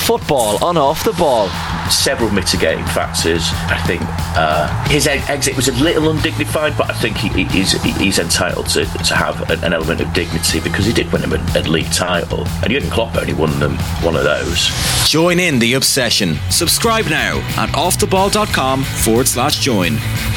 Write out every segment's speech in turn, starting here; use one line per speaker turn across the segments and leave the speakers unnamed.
Football on Off the Ball.
Several mitigating factors. I think his exit was a little undignified, but I think he's entitled to have an element of dignity because he did win him a league title, and Jurgen Klopp only won them one of those.
Join in the obsession. Subscribe now at offtheball.com/join.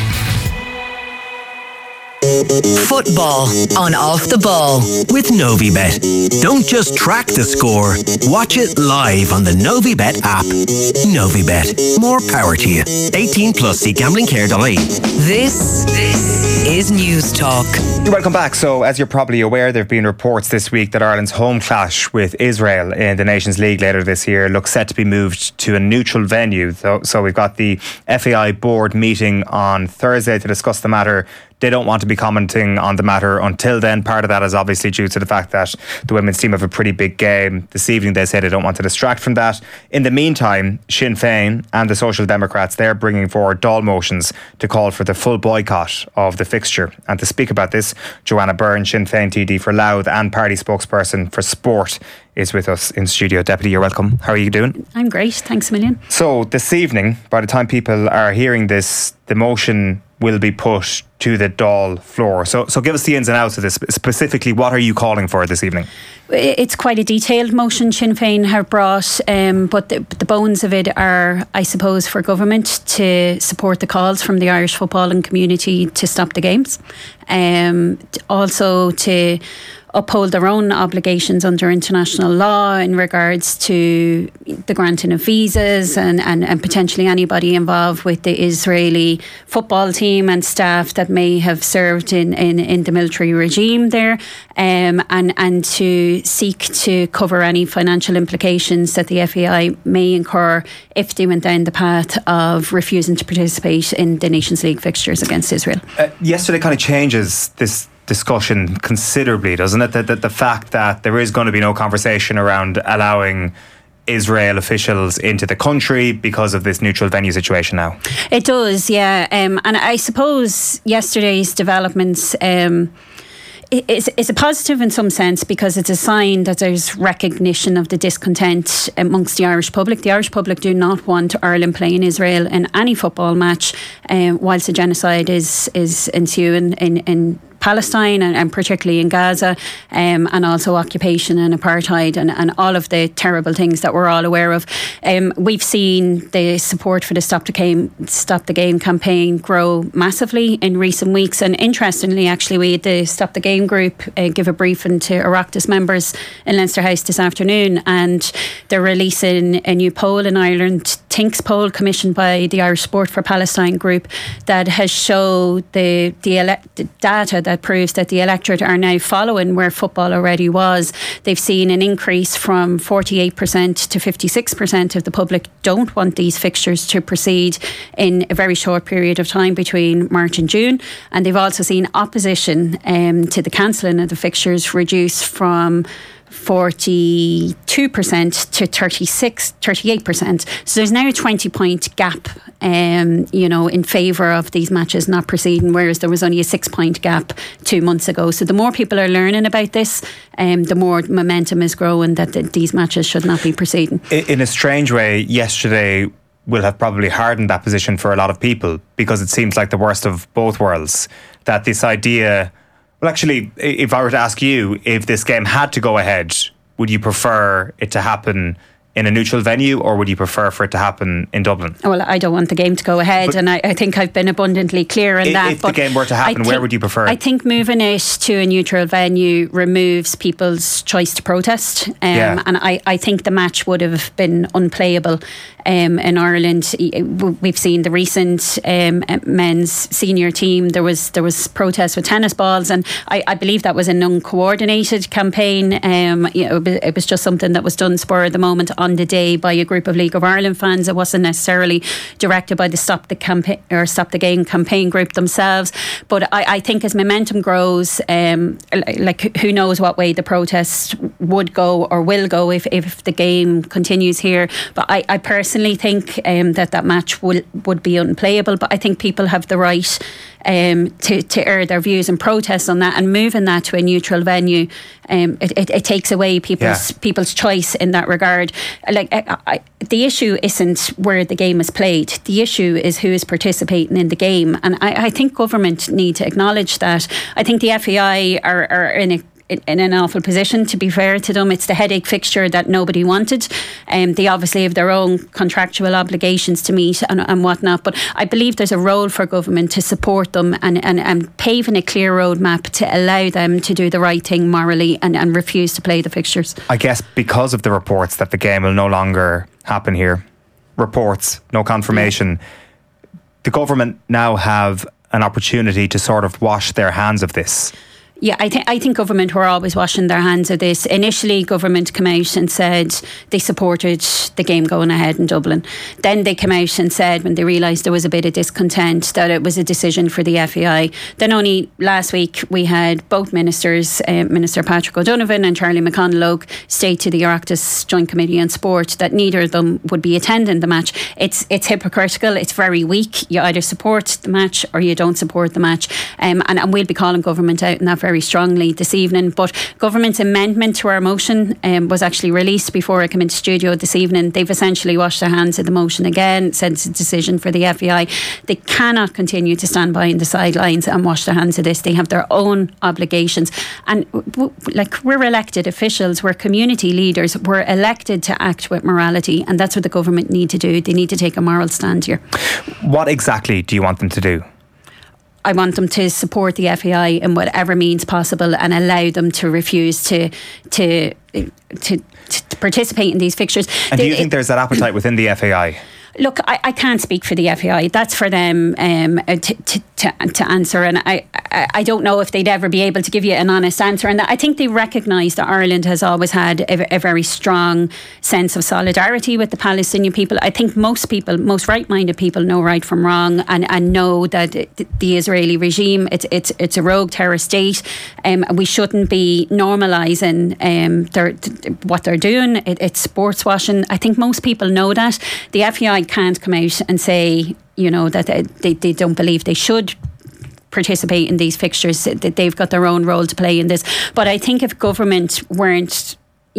Football on Off the Ball with Novibet. Don't just track the score, watch it live on the Novibet app. Novibet, more power to you. 18 plus, see gamblingcare.ie. This is News Talk.
Welcome back. So, as you're probably aware, there have been reports this week that Ireland's home clash with Israel in the Nations League later this year looks set to be moved to a neutral venue. So we've got the FAI board meeting on Thursday to discuss the matter. They don't want to be commenting on the matter until then. Part of that is obviously due to the fact that the women's team have a pretty big game this evening. They say they don't want to distract from that. In the meantime, Sinn Féin and the Social Democrats, they're bringing forward Dáil motions to call for the full boycott of the fixture. And to speak about this, Joanna Byrne, Sinn Féin TD for Louth and party spokesperson for sport, is with us in studio. Deputy, you're welcome. How are you doing?
I'm great, thanks a million.
So this evening, by the time people are hearing this, the motion will be put to the Dáil floor. So give us the ins and outs of this. Specifically, what are you calling for this evening?
It's quite a detailed motion Sinn Féin have brought, but the bones of it are, I suppose, for government to support the calls from the Irish footballing community to stop the games. Also to uphold their own obligations under international law in regards to the granting of visas and potentially anybody involved with the Israeli football team and staff that may have served in the military regime there, and to seek to cover any financial implications that the FAI may incur if they went down the path of refusing to participate in the Nations League fixtures against Israel.
Yesterday kind of changes this discussion considerably, doesn't it? That the fact that there is going to be no conversation around allowing Israel officials into the country because of this neutral venue situation now.
It does, yeah. And I suppose yesterday's developments is a positive in some sense because it's a sign that there's recognition of the discontent amongst the Irish public. The Irish public do not want Ireland playing Israel in any football match whilst a genocide is ensuing in Palestine and particularly in Gaza, and also occupation and apartheid and all of the terrible things that we're all aware of. We've seen the support for the Stop the Game campaign grow massively in recent weeks, and interestingly actually we had the Stop the Game group give a briefing to Oireachtas members in Leinster House this afternoon, and they're releasing a new poll in Ireland, Tinks poll commissioned by the Irish Sport for Palestine group, that has showed the data that proves that the electorate are now following where football already was. They've seen an increase from 48% to 56% of the public don't want these fixtures to proceed in a very short period of time between March and June, and they've also seen opposition to the cancelling of the fixtures reduce from 42% to 38%. So there's now a 20-point gap, in favour of these matches not proceeding, whereas there was only a 6-point gap 2 months ago. So the more people are learning about this, the more momentum is growing that these matches should not be proceeding. In
a strange way, yesterday will have probably hardened that position for a lot of people, because it seems like the worst of both worlds. That this idea... Well, actually, if I were to ask you, if this game had to go ahead, would you prefer it to happen in a neutral venue, or would you prefer for it to happen in Dublin? Well, I don't want the game to go ahead, and I think I've been abundantly clear in that. If the game were to happen, where would you prefer? I think moving it to a neutral venue removes people's choice to protest, and I think the match would have been unplayable in Ireland. We've seen the recent men's senior team. There was protests with tennis balls, and I believe that was an uncoordinated campaign. It was just something that was done spur of the moment on the day by a group of League of Ireland fans. It wasn't necessarily directed by the Stop the Game campaign group themselves. But I think as momentum grows, who knows what way the protest would go or will go if the game continues here. But I personally think that match would be unplayable. But I think people have the right to air their views and protest on that, and moving that to a neutral venue, it takes away people's choice in that regard.
the issue isn't where the game is played. The issue is who is participating in the game. And I think government need to acknowledge that. I think the FAI are in an awful position, to be fair to them. It's the headache fixture that nobody wanted. They obviously have their own contractual obligations to meet and whatnot, but I believe there's a role for government to support them and paving a clear roadmap to allow them to do the right thing morally and refuse to play the fixtures.
I guess because of the reports that the game will no longer happen here, reports, no confirmation, the government now have an opportunity to sort of wash their hands of this.
Yeah, I think government were always washing their hands of this. Initially, government came out and said they supported the game going ahead in Dublin. Then they came out and said, when they realised there was a bit of discontent, that it was a decision for the FAI. Then only last week we had both ministers, Minister Patrick O'Donovan and Charlie McConalogue, state to the Oireachtas Joint Committee on Sport that neither of them would be attending the match. It's hypocritical. It's very weak. You either support the match or you don't support the match. And we'll be calling government out in that very strongly this evening. But government's amendment to our motion was actually released before I came into studio this evening. They've essentially washed their hands of the motion again, said it's a decision for the FAI. They cannot continue to stand by in the sidelines and wash their hands of this. They have their own obligations, and we're elected officials, we're community leaders, we're elected to act with morality, and that's what the government need to do. They need to take a moral stand here. What exactly do you want them to do? I want them to support the FAI in whatever means possible and allow them to refuse to participate in these fixtures. And do you think there's that appetite within the FAI? Look, I can't speak for the FAI. That's for them to answer, and I don't know if they'd ever be able to give you an honest answer. And I think they recognise that Ireland has always had a very strong sense of solidarity with the Palestinian people. I think most people, most right-minded people, know right from wrong and know that the Israeli regime, it's a rogue terrorist state. We shouldn't be normalising what they're doing. It's sports washing. I think most people know that. The FAI can't come out and say, that they don't believe they should participate in these fixtures, that they've got their own role to play in this. But I think if government weren't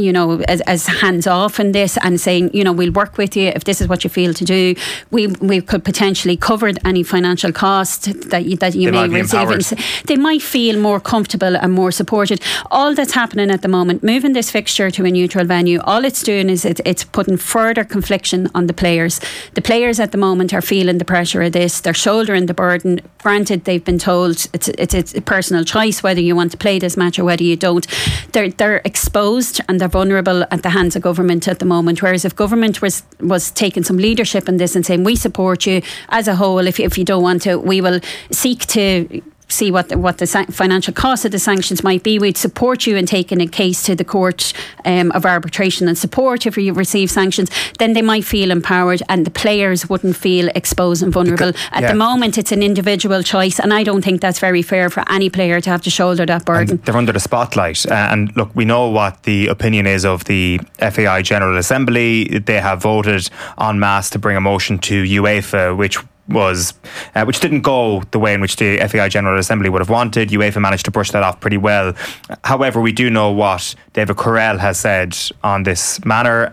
as hands off in this and saying, we'll work with you if this is what you feel to do, we could potentially cover any financial cost that you may receive. They might feel more comfortable and more supported. All that's happening at the moment, moving this fixture to a neutral venue, all it's doing is it's putting further confliction on the players. The players at the moment are feeling the pressure of this. They're shouldering the burden. Granted, they've been told it's a personal choice whether you want to play this match or whether you don't. They're exposed and they're vulnerable at the hands of government at the moment, whereas if government was taking some leadership in this and saying, we support you as a whole, if you don't want to, we will seek to see what the financial cost of the sanctions might be. We'd support you in taking a case to the court of arbitration and support if you receive sanctions. Then they might feel empowered and the players wouldn't feel exposed and vulnerable. At the moment it's an individual choice, and I don't think that's very fair for any player to have to shoulder that burden. And they're under the spotlight, and look, we know what the opinion is of the FAI General Assembly. They have voted en masse to bring a motion to UEFA which didn't go the way in which the FAI General Assembly would have wanted. UEFA managed to brush that off pretty well. However, we do know what David Correll has said on this matter,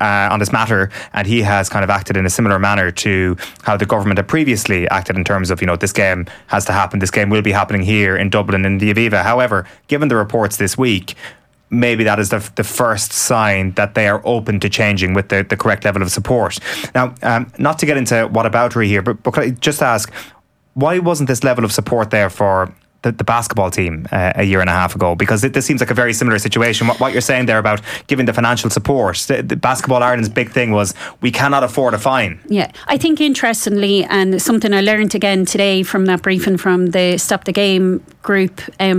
and he has kind of acted in a similar manner to how the government had previously acted in terms of, this game has to happen, this game will be happening here in Dublin in the Aviva. However, given the reports this week, maybe that is the first sign that they are open to changing with the correct level of support. Now, not to get into whataboutery here, but could I just ask, why wasn't this level of support there for the basketball team a year and a half ago? Because this seems like a very similar situation. What you're saying there about giving the financial support, the Basketball Ireland's big thing was we cannot afford a fine. Yeah, I think interestingly, and something I learned again today from that briefing from the Stop the Game group,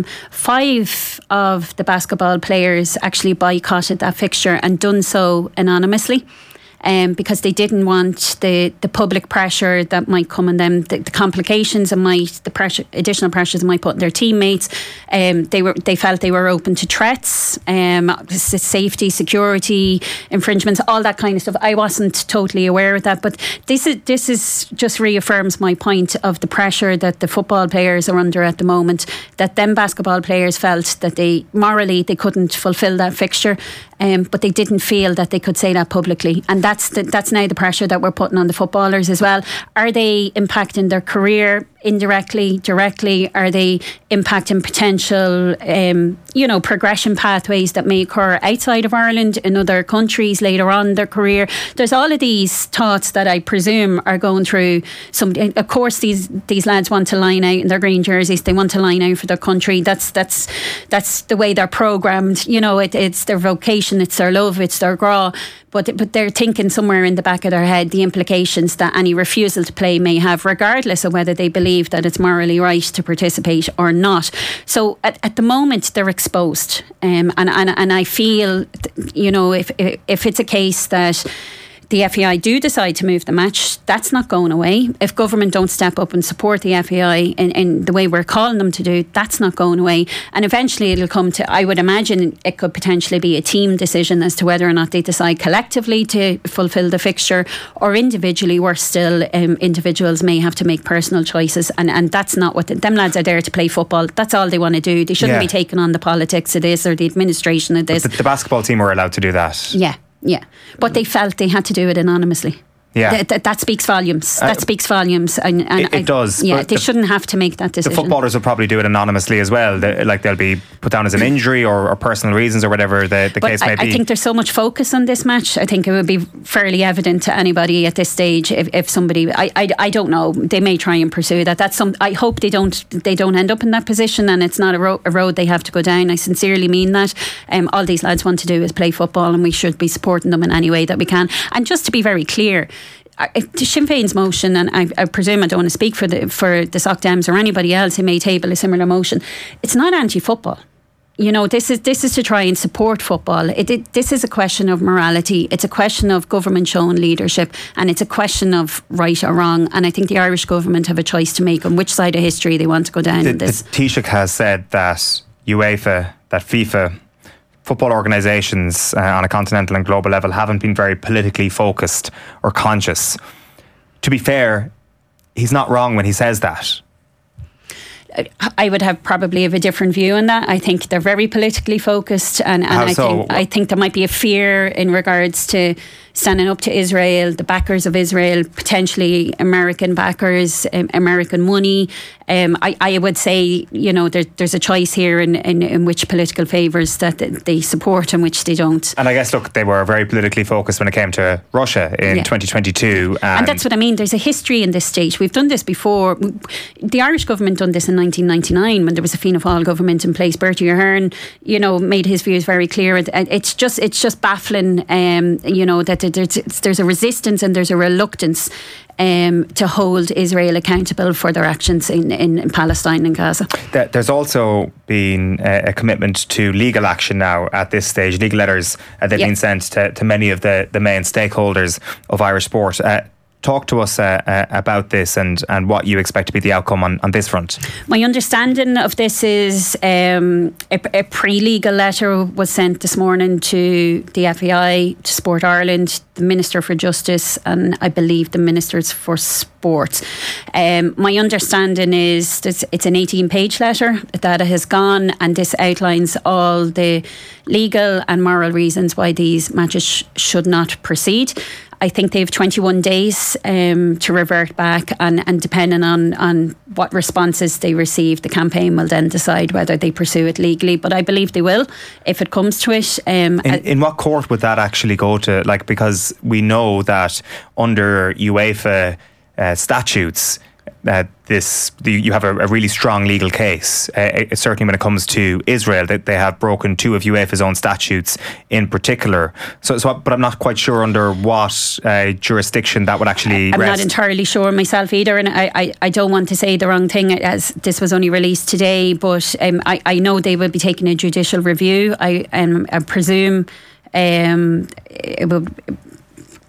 5 of the basketball players actually boycotted that fixture and done so anonymously. because they didn't want the public pressure that might come on them, the complications and additional pressures it might put on their teammates. They felt they were open to threats, safety, security, infringements, all that kind of stuff. I wasn't totally aware of that, but this is just reaffirms my point of the pressure that the football players are under at the moment, that them basketball players felt that they morally they couldn't fulfil that fixture, but they didn't feel that they could say that publicly, and that's now the pressure that we're putting on the footballers as well. Are they impacting their career indirectly, directly? Are they impacting potential progression pathways that may occur outside of Ireland in other countries later on in their career? There's all of these thoughts that I presume are going through some. Of course, these lads want to line out in their green jerseys. They want to line out for their country. That's the way they're programmed. It's their vocation, it's their love, it's their gra. But they're thinking somewhere in the back of their head the implications that any refusal to play may have, regardless of whether they believe that it's morally right to participate or not. So at the moment they're exposed, and I feel, if it's a case that the FAI do decide to move the match, that's not going away. If government don't step up and support the FAI in the way we're calling them to do, that's not going away. And eventually it'll come to, I would imagine it could potentially be a team decision as to whether or not they decide collectively to fulfil the fixture, or individually, worse still, individuals may have to make personal choices, and that's not what them lads are there to play football. That's all they want to do. They shouldn't be taking on the politics of this or the administration of this.
But the basketball team were allowed to do that.
Yeah, but they felt they had to do it anonymously.
Yeah,
that speaks volumes. That speaks volumes, and
it does.
Yeah, they shouldn't have to make that decision.
The footballers will probably do it anonymously as well. They'll be put down as an injury or personal reasons or whatever the case may be.
I think there's so much focus on this match. I think it would be fairly evident to anybody at this stage if somebody. I don't know. They may try and pursue that. That's some. I hope they don't end up in that position, and it's not a road they have to go down. I sincerely mean that. All these lads want to do is play football, and we should be supporting them in any way that we can. And just to be very clear, Sinn Féin's motion, and I presume I don't want to speak for the Soc Dems or anybody else who may table a similar motion, it's not anti-football. This is to try and support football. This is a question of morality. It's a question of government showing leadership, and it's a question of right or wrong. And I think the Irish government have a choice to make on which side of history they want to go down in this.
The Taoiseach has said that UEFA, that FIFA, football organisations on a continental and global level haven't been very politically focused or conscious. To be fair, he's not wrong when he says that.
I would have probably a different view on that. I think they're very politically focused, and I think there might be a fear in regards to standing up to Israel, the backers of Israel, potentially American backers, American money. I would say, there's a choice here in which political favours that they support and which they don't.
And I guess, look, they were very politically focused when it came to Russia in 2022.
And that's what I mean. There's a history in this state. We've done this before. The Irish government done this in 1999 when there was a Fianna Fáil government in place. Bertie Ahern, made his views very clear. It's just baffling, that there's a resistance and there's a reluctance to hold Israel accountable for their actions in Palestine and Gaza.
There's also been a commitment to legal action now at this stage. Legal letters they've been sent to many of the main stakeholders of Irish sport. Talk to us about this and what you expect to be the outcome on this front.
My understanding of this is a pre-legal letter was sent this morning to the FAI, to Sport Ireland, the Minister for Justice, and I believe the Ministers for Sport. My understanding is that it's an 18-page letter that has gone, and this outlines all the legal and moral reasons why these matches should not proceed. I think they have 21 days to revert back, and depending on what responses they receive, the campaign will then decide whether they pursue it legally. But I believe they will, if it comes to it.
In what court would that actually go to? Because we know that under UEFA statutes, you have a really strong legal case. Certainly when it comes to Israel, that they have broken two of UEFA's own statutes in particular. But I'm not quite sure under what jurisdiction that would actually rest.
I'm not entirely sure myself either, and I don't want to say the wrong thing, as this was only released today. But I know they will be taking a judicial review. I presume it will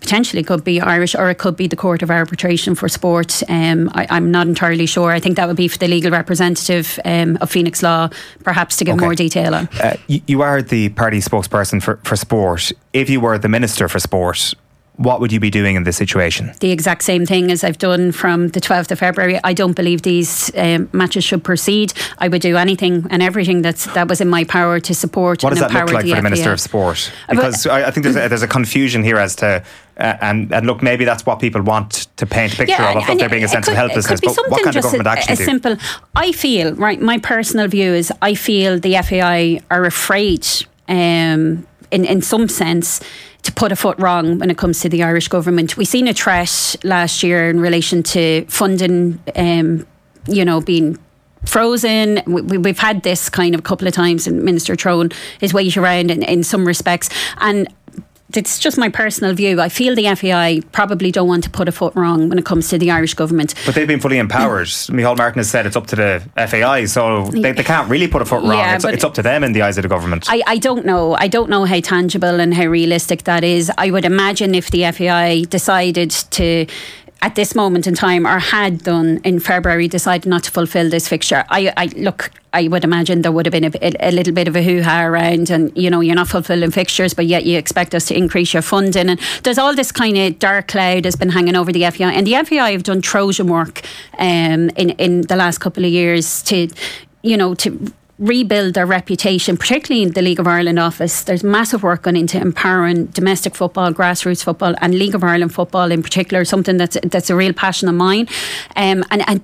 potentially could be Irish, or it could be the Court of Arbitration for Sport. I'm not entirely sure. I think that would be for the legal representative of Phoenix Law, perhaps, to give more detail on.
You are the party spokesperson for sport. If you were the Minister for Sport, what would you be doing in this situation?
The exact same thing as I've done from the 12th of February. I don't believe these matches should proceed. I would do anything and everything that was in my power to support and empower the FAI.
What does that look like for the Minister of Sport? Because I think there's a confusion here as to and look, maybe that's what people want to paint a picture of there being a sense of helplessness. But what can the government actually do?
Simple. I feel, right, my personal view is I feel the FAI are afraid in some sense to put a foot wrong when it comes to the Irish government. We seen a threat last year in relation to funding, being frozen. We've had this kind of a couple of times, and Minister Throne is weight around in some respects. And it's just my personal view. I feel the FAI probably don't want to put a foot wrong when it comes to the Irish government. But
they've been fully empowered. Micheál Martin has said it's up to the FAI, so they can't really put a foot wrong. It's up to them in the eyes of the government.
I don't know. I don't know how tangible and how realistic that is. I would imagine if the FAI decided to, at this moment in time, or had done in February, decided not to fulfil this fixture, I would imagine there would have been a little bit of a hoo-ha around, and you're not fulfilling fixtures, but yet you expect us to increase your funding, and there's all this kind of dark cloud has been hanging over the FAI, and the FAI have done Trojan work in the last couple of years to rebuild their reputation, particularly in the League of Ireland office. There's massive work gone into empowering domestic football, grassroots football, and League of Ireland football in particular, something that's a real passion of mine. And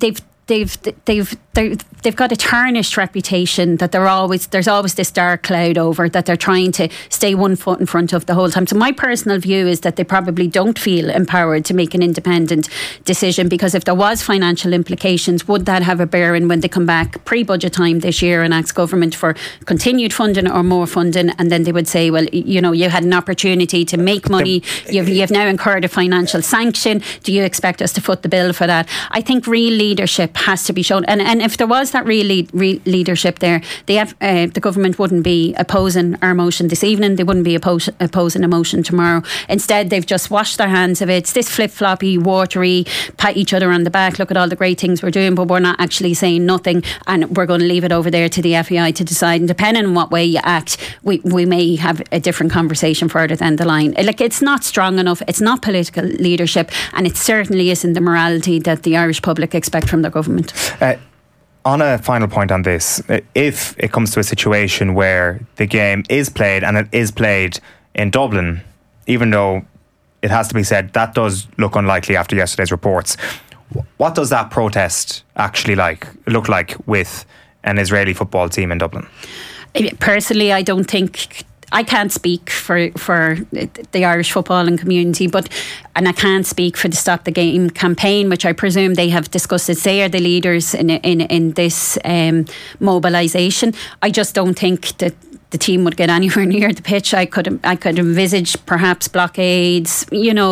they've got a tarnished reputation that there's always this dark cloud over, that they're trying to stay 1 foot in front of the whole time. So my personal view is that they probably don't feel empowered to make an independent decision, because if there was financial implications, would that have a bearing when they come back pre-budget time this year and ask government for continued funding or more funding, and then they would say, well, you had an opportunity to make money, you've now incurred a financial sanction, do you expect us to foot the bill for that? I think real leadership has to be shown, and if there was that real leadership there, the government wouldn't be opposing our motion this evening, they wouldn't be opposing a motion tomorrow. Instead, they've just washed their hands of it. It's this flip-floppy, watery, pat each other on the back, look at all the great things we're doing, but we're not actually saying nothing, and we're going to leave it over there to the FAI to decide, and depending on what way you act, we may have a different conversation further down the line. It's not strong enough, it's not political leadership, and it certainly isn't the morality that the Irish public expect from their government.
On a final point on this, if it comes to a situation where the game is played, and it is played in Dublin, even though it has to be said that does look unlikely after yesterday's reports, what does that protest actually look like with an Israeli football team in Dublin?
Personally, I don't think, I can't speak for the Irish footballing community, and I can't speak for the Stop the Game campaign, which I presume they have discussed. They are the leaders in this mobilisation. I just don't think that the team would get anywhere near the pitch. I could envisage perhaps blockades,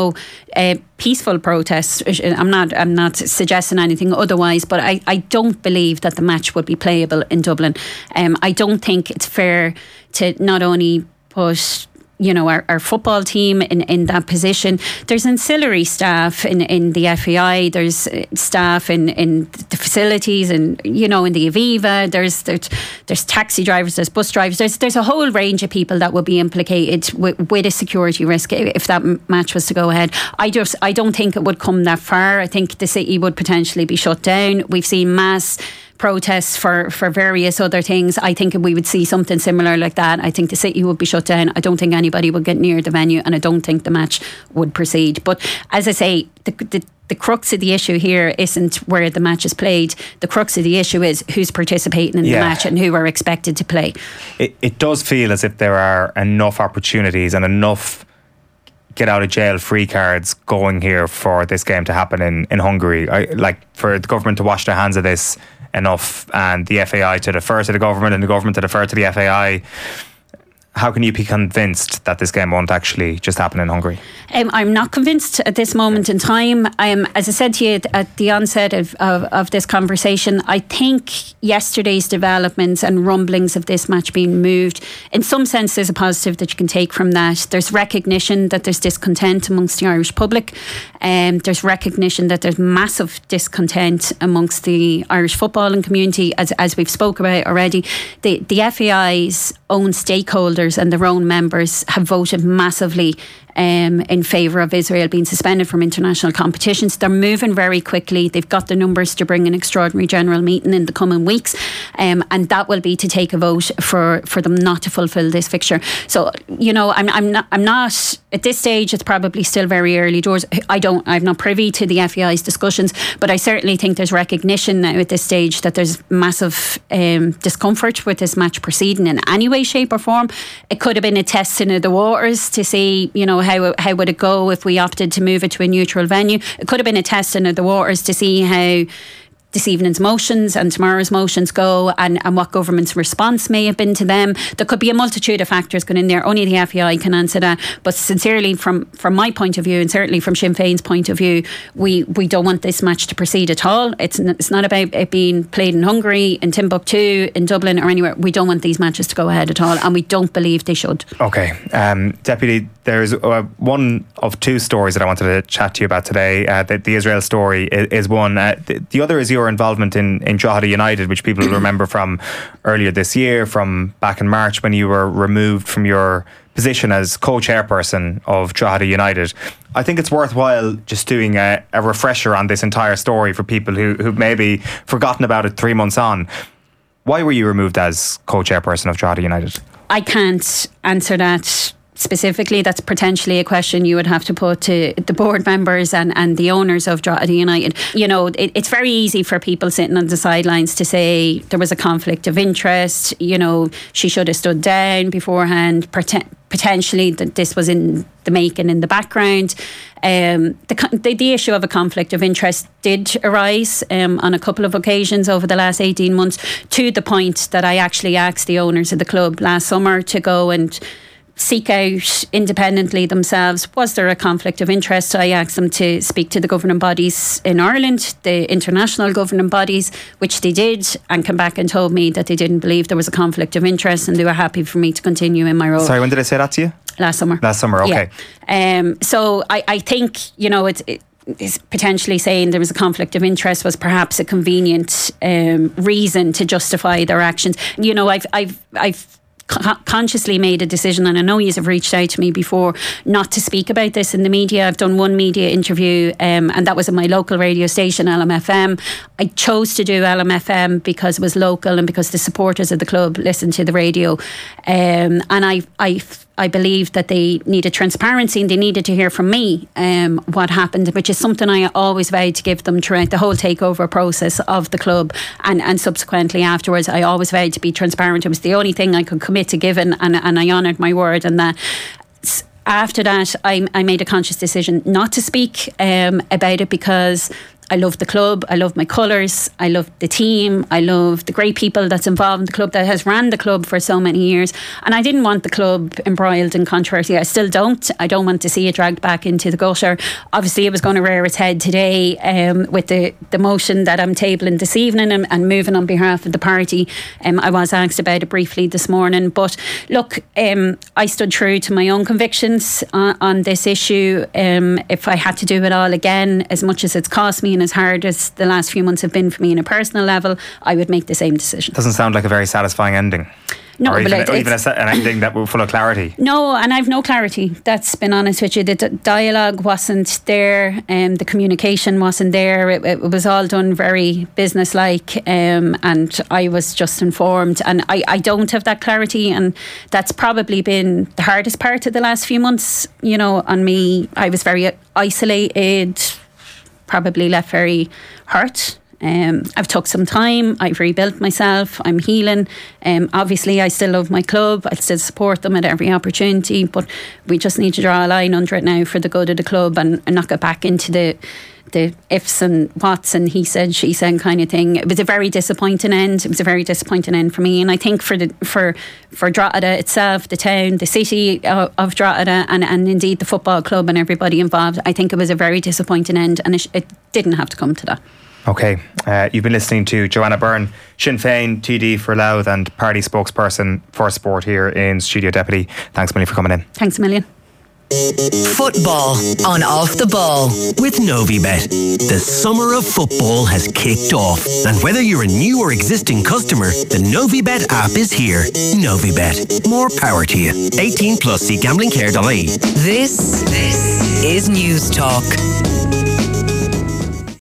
peaceful protests. I'm not suggesting anything otherwise, but I don't believe that the match would be playable in Dublin. I don't think it's fair to not only put our football team in that position. There's ancillary staff in the FAI, there's staff in the facilities, and in the Aviva, there's taxi drivers, there's bus drivers, there's a whole range of people that will be implicated with a security risk if that match was to go ahead. I don't think it would come that far. I think the city would potentially be shut down. We've seen mass protests for various other things. I think we would see something similar like that. I think the city would be shut down. I don't think anybody would get near the venue, and I don't think the match would proceed. But as I say, the crux of the issue here isn't where the match is played. The crux of the issue is who's participating in the match and who are expected to play.
It does feel as if there are enough opportunities and enough get out of jail free cards going here for this game to happen in Hungary. For the government to wash their hands of this enough, and the FAI to defer to the government, and the government to defer to the FAI. how can you be convinced that this game won't actually just happen in Hungary?
I'm not convinced at this moment in time. As I said to you at the onset of this conversation, I think yesterday's developments and rumblings of this match being moved, in some sense there's a positive that you can take from that. There's recognition that there's discontent amongst the Irish public. There's recognition that there's massive discontent amongst the Irish footballing community, as we've spoke about already. The FAI's own stakeholders and their own members have voted massively in favour of Israel being suspended from international competitions. They're moving very quickly. They've got the numbers to bring an extraordinary general meeting in the coming weeks, and that will be to take a vote for them not to fulfil this fixture. So, I'm not at this stage. It's probably still very early doors. I'm not privy to the FAI's discussions, but I certainly think there's recognition now at this stage that there's massive discomfort with this match proceeding in any way, shape or form. It could have been a testing of the waters to see, how would it go if we opted to move it to a neutral venue. It could have been a testing of the waters to see how this evening's motions and tomorrow's motions go, and what government's response may have been to them. There could be a multitude of factors going in there. Only the FAI can answer that. But sincerely, from my point of view, and certainly from Sinn Féin's point of view, we don't want this match to proceed at all. It's not about it being played in Hungary, in Timbuktu, in Dublin or anywhere. We don't want these matches to go ahead at all, and we don't believe they should.
Okay. Deputy, there's one of two stories that I wanted to chat to you about today. The Israel story is one. The other is your involvement in Drogheda United, which people will remember from earlier this year, from back in March when you were removed from your position as co-chairperson of Drogheda United. I think it's worthwhile just doing a refresher on this entire story for people who've maybe forgotten about it 3 months on. Why were you removed as co-chairperson of Drogheda United? I
can't answer that specifically. That's potentially a question you would have to put to the board members and the owners of Drogheda United. It's very easy for people sitting on the sidelines to say there was a conflict of interest, she should have stood down beforehand, potentially that this was in the making in the background. The issue of a conflict of interest did arise on a couple of occasions over the last 18 months, to the point that I actually asked the owners of the club last summer to go and seek out independently themselves, was there a conflict of interest? I asked them to speak to the governing bodies in Ireland, the international governing bodies, which they did, and come back and told me that they didn't believe there was a conflict of interest and they were happy for me to continue in my role.
Sorry, when did I say that to you?
Last summer.
Okay.
Yeah. So I think, is potentially saying there was a conflict of interest was perhaps a convenient reason to justify their actions. I've consciously made a decision, and I know you have reached out to me before, not to speak about this in the media. I've done one media interview and that was in my local radio station, LMFM. I chose to do LMFM because it was local and because the supporters of the club listened to the radio, and I believe that they needed transparency and they needed to hear from me what happened, which is something I always vowed to give them throughout the whole takeover process of the club, and subsequently afterwards. I always vowed to be transparent. It was the only thing I could commit to giving, and I honoured my word on that. After that, I made a conscious decision not to speak about it, because I love the club, I love my colours, I love the team, I love the great people that's involved in the club, that has ran the club for so many years, and I didn't want the club embroiled in controversy. I still don't. I don't want to see it dragged back into the gutter. Obviously it was going to rear its head today with the motion that I'm tabling this evening and moving on behalf of the party. I was asked about it briefly this morning, but look, I stood true to my own convictions on this issue. If I had to do it all again, as much as it's cost me and as hard as the last few months have been for me on a personal level, I would make the same decision.
Doesn't sound like a very satisfying ending.
No,
or even
an
ending that was full of clarity.
No, and I've no clarity. That's been honest with you. The dialogue wasn't there, the communication wasn't there. It was all done very businesslike, and I was just informed. And I don't have that clarity, and that's probably been the hardest part of the last few months. On me, I was very isolated, probably left very hurt I've took some time. I've rebuilt myself. I'm healing. Obviously, I still love my club. I still support them at every opportunity. But we just need to draw a line under it now for the good of the club and not get back into the ifs and whats and he said, she said kind of thing. It was a very disappointing end. It was a very disappointing end for me. And I think for Drogheda itself, the town, the city of Drogheda and indeed the football club and everybody involved, I think it was a very disappointing end and it didn't have to come to that.
Okay, you've been listening to Joanna Byrne, Sinn Féin TD for Louth and party spokesperson for sport here in Studio Deputy. Thanks a million for coming in.
Thanks a million.
Football on Off the Ball with Novibet. The summer of football has kicked off, and whether you're a new or existing customer, the Novibet app is here. Novibet, more power to you. 18 plus, see gamblingcare.ie.
This is News Talk.